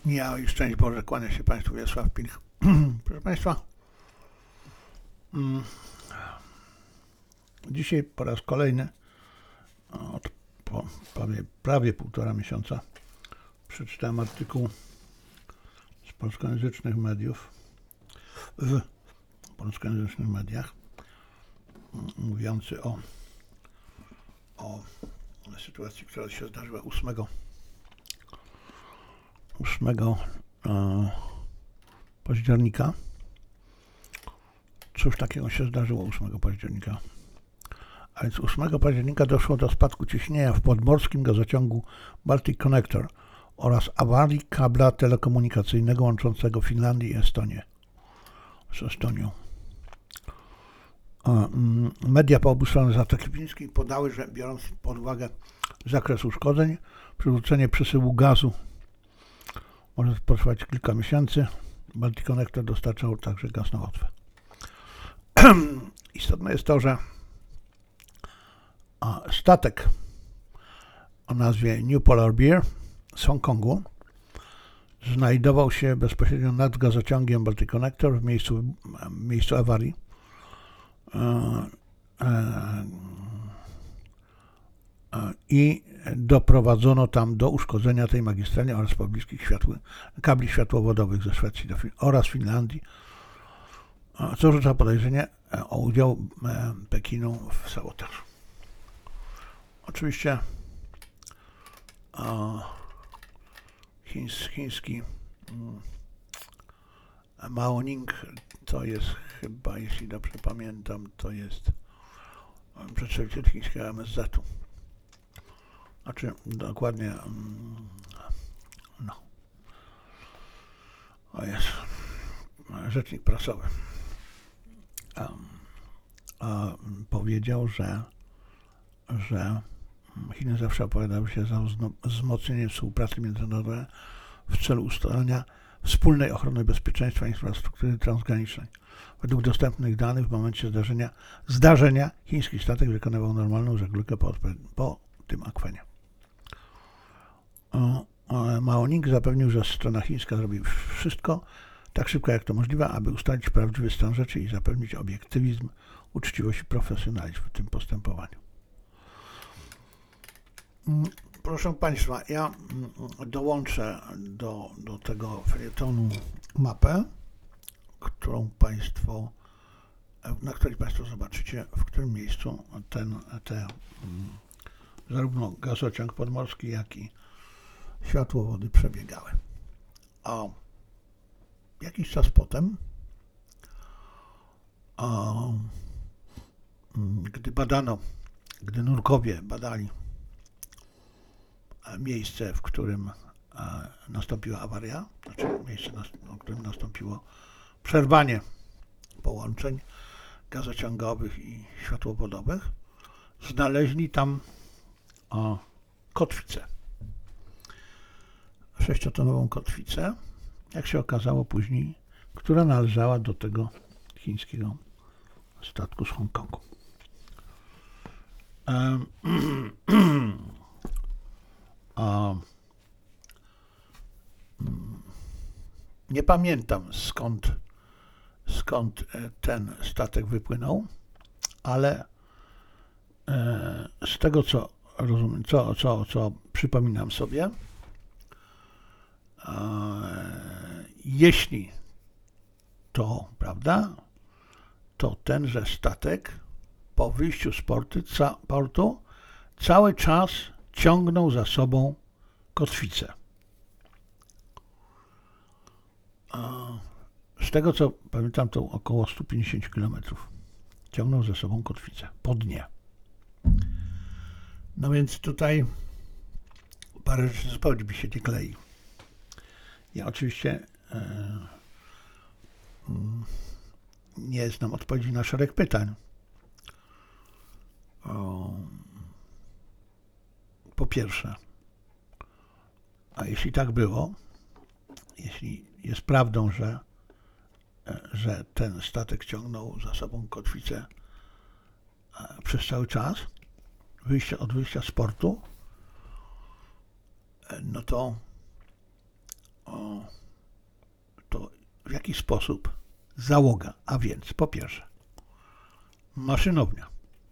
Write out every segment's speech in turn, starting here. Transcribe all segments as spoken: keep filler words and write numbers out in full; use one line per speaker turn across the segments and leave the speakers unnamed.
Ja i szczęść Boże, kłania się Państwu Wiesław Pilch. Proszę Państwa, dzisiaj po raz kolejny od po prawie, prawie półtora miesiąca przeczytałem artykuł z polskojęzycznych mediów, w polskojęzycznych mediach, mówiący o, o sytuacji, która się zdarzyła ósmego października. Cóż takiego się zdarzyło ósmego października? A więc ósmego października doszło do spadku ciśnienia w podmorskim gazociągu Baltic Connector oraz awarii kabla telekomunikacyjnego łączącego Finlandię i Estonię z Estonią. Media po obu stronach Zatoki Fińskiej podały, że biorąc pod uwagę zakres uszkodzeń, przywrócenie przesyłu gazu może potrwać kilka miesięcy. Baltic Connector dostarczał także gaz na Łotwę. Istotne jest to, że statek o nazwie New Polar Bear z Hongkongu znajdował się bezpośrednio nad gazociągiem Baltic Connector w miejscu, w miejscu awarii. I doprowadzono tam do uszkodzenia tej magistrali oraz pobliskich światły, kabli światłowodowych ze Szwecji do Fin- oraz Finlandii, co rzuca podejrzenie o udział Pekinu w sabotażu. Oczywiście chińs, chiński Maoning to jest chyba, jeśli dobrze pamiętam, to jest przedstawiciel chińskiego M S Z-u. Znaczy, dokładnie, no, o jest, rzecznik prasowy a, a powiedział, że, że Chiny zawsze opowiadały się za wzmocnieniem współpracy międzynarodowej w celu ustalenia wspólnej ochrony bezpieczeństwa infrastruktury transgranicznej. Według dostępnych danych w momencie zdarzenia, zdarzenia chiński statek wykonywał normalną żeglugę po, po tym akwenie. Maoning zapewnił, że strona chińska zrobi wszystko tak szybko jak to możliwe, aby ustalić prawdziwy stan rzeczy i zapewnić obiektywizm, uczciwość i profesjonalizm w tym postępowaniu. Proszę Państwa, ja dołączę do, do tego felietonu mapę, którą Państwo, na której Państwo zobaczycie, w którym miejscu ten, te, zarówno gazociąg podmorski, jak i światłowody przebiegały. A jakiś czas potem, a, gdy badano, gdy nurkowie badali miejsce, w którym nastąpiła awaria, znaczy miejsce, w którym nastąpiło przerwanie połączeń gazociągowych i światłowodowych, znaleźli tam o, kotwicę. Sześciotonową kotwicę, jak się okazało później, która należała do tego chińskiego statku z Hongkongu. Um, a, nie pamiętam skąd, skąd ten statek wypłynął, ale e, z tego co rozumiem, co, co, co przypominam sobie, jeśli to prawda, to tenże statek po wyjściu z portu, ca, portu cały czas ciągnął za sobą kotwicę. Z tego co pamiętam, to około sto pięćdziesiąt kilometrów ciągnął za sobą kotwicę po dnie. No więc tutaj parę rzeczy zupełnie mi się nie klei. Ja oczywiście e, nie znam odpowiedzi na szereg pytań. O, po pierwsze, a jeśli tak było, jeśli jest prawdą, że, że ten statek ciągnął za sobą kotwicę przez cały czas, wyjścia, od wyjścia z portu, no to o, jaki sposób załoga, a więc po pierwsze maszynownia.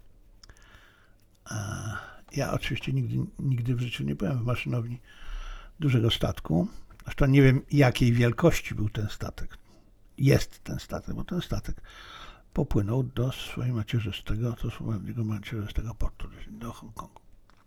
Ja oczywiście nigdy, nigdy w życiu nie byłem w maszynowni dużego statku. Zresztą nie wiem, jakiej wielkości był ten statek. Jest ten statek, bo ten statek popłynął do swojego macierzystego, do swojego macierzystego portu, do Hongkongu.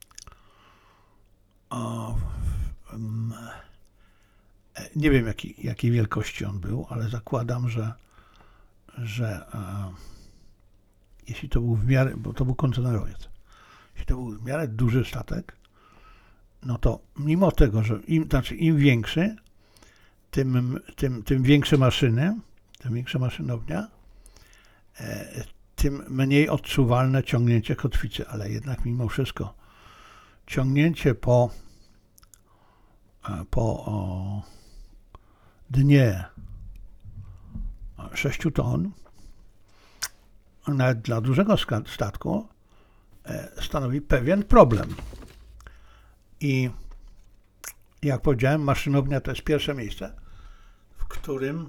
O, um, nie wiem, jaki, jakiej wielkości on był, ale zakładam, że, że um, jeśli to był w miarę, bo to był kontenerowiec, jeśli to był w miarę duży statek, no to mimo tego, że im, znaczy im większy, tym, tym, tym większe maszyny, tym większa maszynownia, e, tym mniej odczuwalne ciągnięcie kotwicy, ale jednak mimo wszystko ciągnięcie po, po o, dnie sześciu ton, nawet dla dużego statku, stanowi pewien problem. I jak powiedziałem, maszynownia to jest pierwsze miejsce, w którym,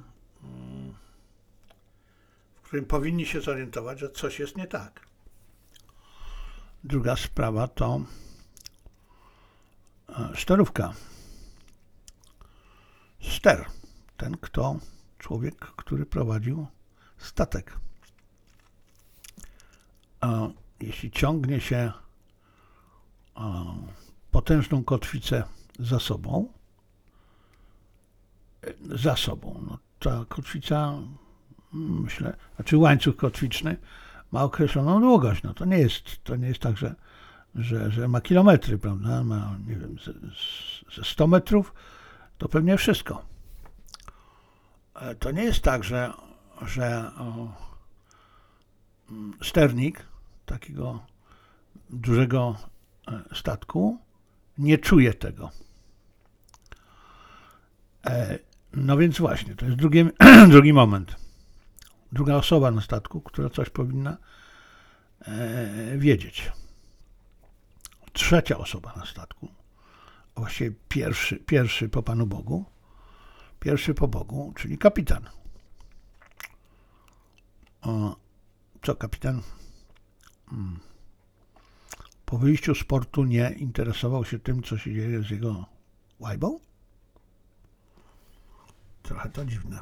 w którym powinni się zorientować, że coś jest nie tak. Druga sprawa to sterówka. Ster. Ten, kto, człowiek, który prowadził statek. A jeśli ciągnie się a, potężną kotwicę za sobą, za sobą, no ta kotwica, myślę, znaczy łańcuch kotwiczny ma określoną długość. No to nie jest, to nie jest tak, że, że, że ma kilometry, prawda? Ma, nie wiem, ze, ze sto metrów, to pewnie wszystko. To nie jest tak, że, że o, sternik takiego dużego statku nie czuje tego. No więc właśnie, to jest drugi, drugi moment. Druga osoba na statku, która coś powinna wiedzieć. Trzecia osoba na statku, a właściwie pierwszy, pierwszy po Panu Bogu, pierwszy po Bogu, czyli kapitan. O, co kapitan? Hmm. Po wyjściu z portu nie interesował się tym, co się dzieje z jego łajbą? Trochę to dziwne.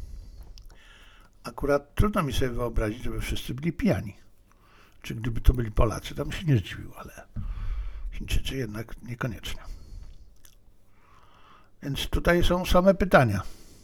Akurat trudno mi sobie wyobrazić, żeby wszyscy byli pijani. Czy gdyby to byli Polacy, to bym się nie zdziwił, ale Chińczycy jednak niekoniecznie. Więc tutaj są same pytania.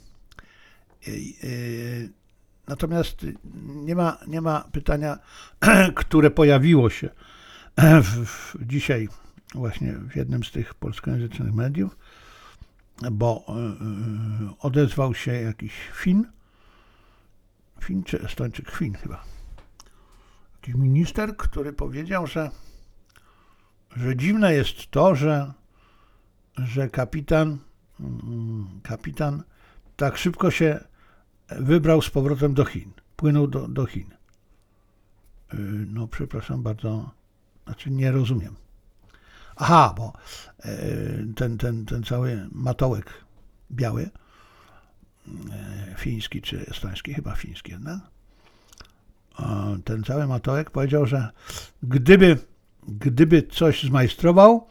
Natomiast nie ma, nie ma pytania, które pojawiło się w, w, dzisiaj właśnie w jednym z tych polskojęzycznych mediów, bo odezwał się jakiś Fin, Fin czy Estończyk, Fin chyba, jakiś minister, który powiedział, że, że dziwne jest to, że, że kapitan, kapitan tak szybko się wybrał z powrotem do Chin, płynął do, do Chin. No przepraszam bardzo, znaczy nie rozumiem. Aha, bo ten, ten, ten cały matołek biały, fiński czy estoński, chyba fiński, no? Ten cały matołek powiedział, że gdyby, gdyby coś zmajstrował,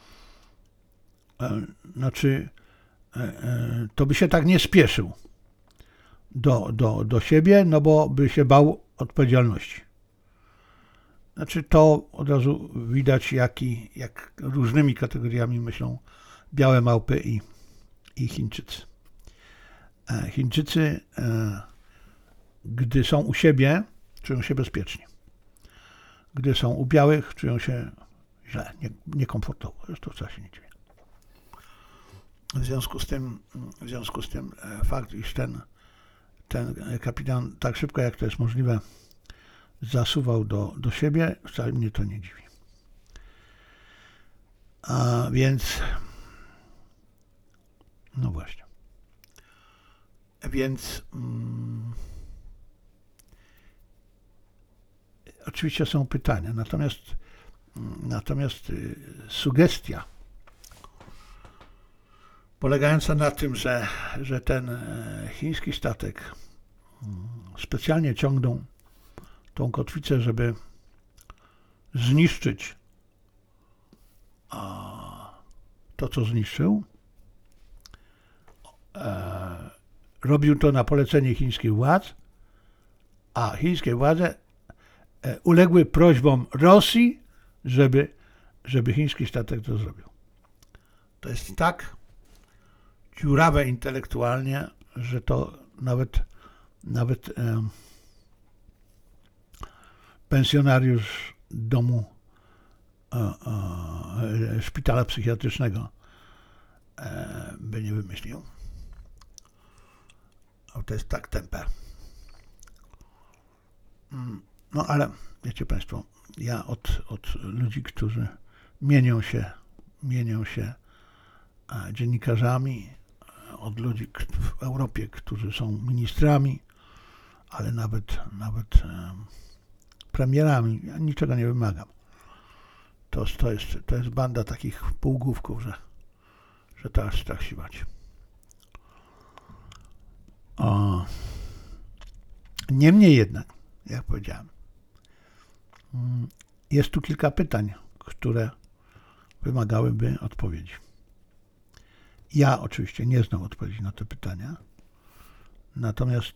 znaczy to by się tak nie spieszył do, do, do siebie, no bo by się bał odpowiedzialności. Znaczy to od razu widać, jaki, jak różnymi kategoriami myślą białe małpy i, i Chińczycy. Chińczycy, gdy są u siebie, czują się bezpiecznie. Gdy są u białych, czują się źle, nie, niekomfortowo. To wcale się nie dziwię. W związku z tym, w związku z tym fakt, iż ten, ten kapitan tak szybko, jak to jest możliwe, zasuwał do, do siebie, wcale mnie to nie dziwi. A więc, no właśnie. Więc mm, oczywiście są pytania, natomiast, natomiast y, sugestia polegająca na tym, że, że ten chiński statek specjalnie ciągną tą kotwicę, żeby zniszczyć to, co zniszczył. Robił to na polecenie chińskich władz, a chińskie władze uległy prośbom Rosji, żeby, żeby chiński statek to zrobił. To jest tak dziurawe intelektualnie, że to nawet, nawet e, pensjonariusz domu e, e, szpitala psychiatrycznego e, by nie wymyślił. To jest tak temper. No ale wiecie Państwo, ja od, od ludzi, którzy mienią się, mienią się dziennikarzami, od ludzi w Europie, którzy są ministrami, ale nawet, nawet premierami, ja niczego nie wymagam. To, to, jest, to jest banda takich półgłówków, że, że to aż strach siwać. O. Niemniej jednak, jak powiedziałem, jest tu kilka pytań, które wymagałyby odpowiedzi. Ja oczywiście nie znam odpowiedzi na te pytania, natomiast,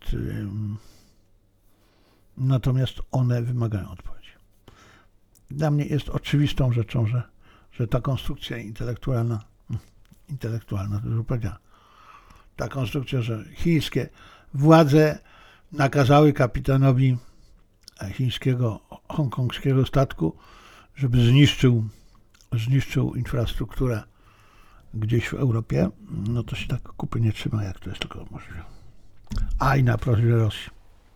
natomiast one wymagają odpowiedzi. Dla mnie jest oczywistą rzeczą, że, że ta konstrukcja intelektualna, intelektualna, to już powiedziałem, ta konstrukcja, że chińskie władze nakazały kapitanowi chińskiego, hongkongskiego statku, żeby zniszczył, zniszczył infrastrukturę gdzieś w Europie, no to się tak kupy nie trzyma, jak to jest tylko możliwe. A i na prośbę Rosji.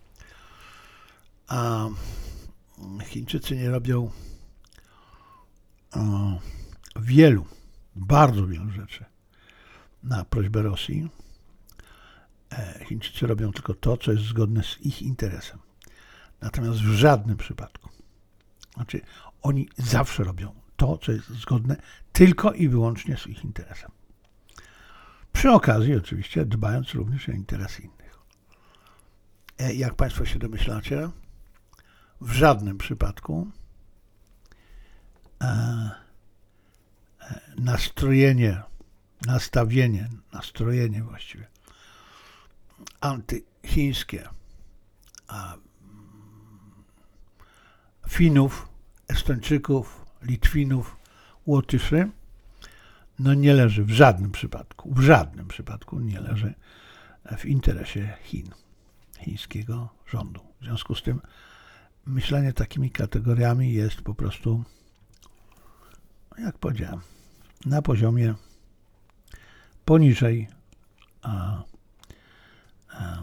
A Chińczycy nie robią o, wielu, bardzo wielu rzeczy na prośbę Rosji. Chińczycy robią tylko to, co jest zgodne z ich interesem. Natomiast w żadnym przypadku. Znaczy, oni zawsze robią to, co jest zgodne tylko i wyłącznie z ich interesem. Przy okazji oczywiście dbając również o interesy innych. Jak Państwo się domyślacie, w żadnym przypadku nastrojenie, nastawienie, nastrojenie właściwie antychińskie Finów, Estończyków, Litwinów, Łotyszy, no nie leży w żadnym przypadku, w żadnym przypadku nie leży w interesie Chin, chińskiego rządu. W związku z tym myślenie takimi kategoriami jest po prostu, jak powiedziałem, na poziomie poniżej a, a,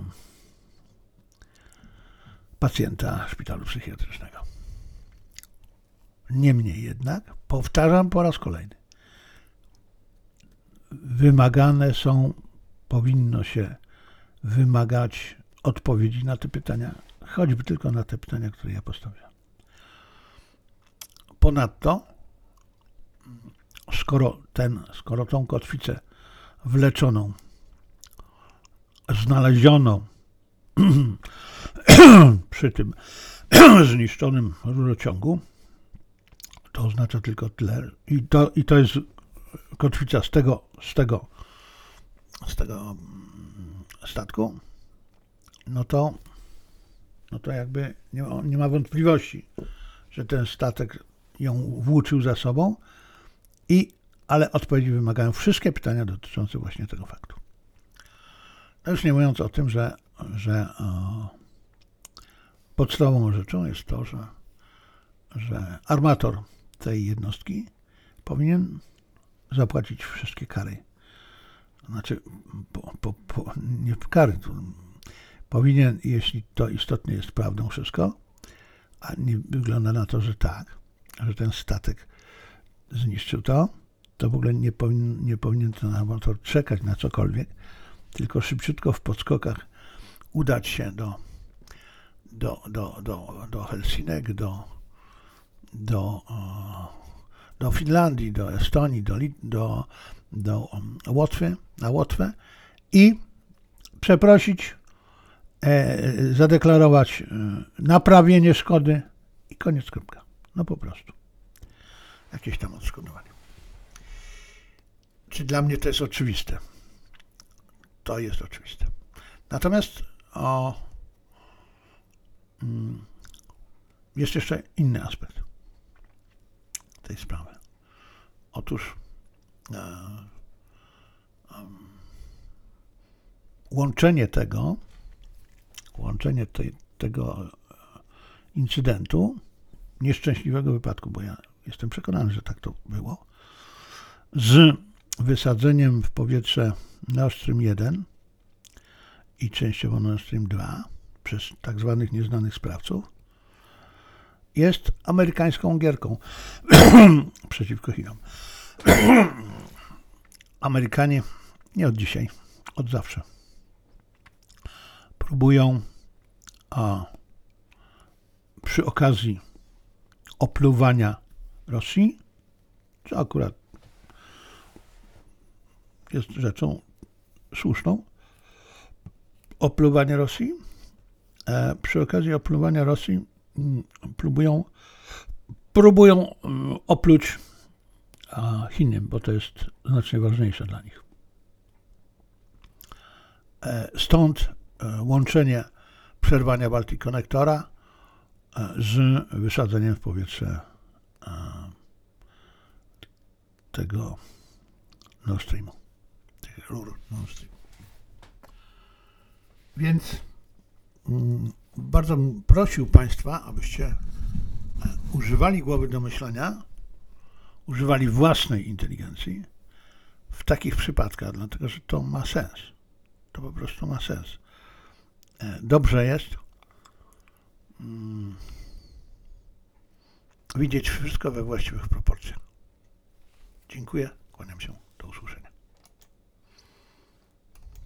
pacjenta szpitalu psychiatrycznego. Niemniej jednak, powtarzam po raz kolejny, wymagane są, powinno się wymagać odpowiedzi na te pytania, choćby tylko na te pytania, które ja postawiam. Ponadto, skoro, ten, skoro tą kotwicę wleczoną znaleziono przy tym zniszczonym rurociągu, to oznacza tylko tyle. I to, i to jest kotwica z tego, z tego, z tego statku, no to, no to jakby nie ma, nie ma wątpliwości, że ten statek ją włóczył za sobą, i, ale odpowiedzi wymagają wszystkie pytania dotyczące właśnie tego faktu. No już nie mówiąc o tym, że, że o, podstawową rzeczą jest to, że, że armator tej jednostki powinien zapłacić wszystkie kary. Znaczy, po, po, po, nie kary, powinien, jeśli to istotnie jest prawdą wszystko, a nie wygląda na to, że tak, że ten statek zniszczył to, to w ogóle nie powinien, nie powinien ten armator czekać na cokolwiek, tylko szybciutko w podskokach udać się do, do, do, do, do Helsinek, do, do, do Finlandii, do Estonii, do, do, do Łotwy, na Łotwę i przeprosić zadeklarować naprawienie szkody i koniec, kropka. No po prostu. Jakieś tam odszkodowanie. Czy dla mnie to jest oczywiste? To jest oczywiste. Natomiast o, jest jeszcze inny aspekt tej sprawy. Otóż e, e, łączenie tego, łączenie tej, tego incydentu, nieszczęśliwego wypadku, bo ja jestem przekonany, że tak to było, z wysadzeniem w powietrze Nord Stream jeden i częściowo Nord Stream dwa przez tak zwanych nieznanych sprawców, jest amerykańską gierką przeciwko Chinom. Amerykanie nie od dzisiaj, od zawsze próbują a, przy okazji opluwania Rosji, co akurat jest rzeczą słuszną, opluwania Rosji, e, przy okazji opluwania Rosji m, próbują, próbują m, opluć a, Chiny, bo to jest znacznie ważniejsze dla nich. E, stąd e, łączenie przerwania Baltic Connectora e, z wysadzeniem w powietrze e, tego Nord Streamu, tych rur Nord Stream. Więc mm, bardzo bym prosił Państwa, abyście używali głowy do myślenia, używali własnej inteligencji w takich przypadkach, dlatego że to ma sens. To po prostu ma sens. Dobrze jest mm, widzieć wszystko we właściwych proporcjach. Dziękuję, kłaniam się.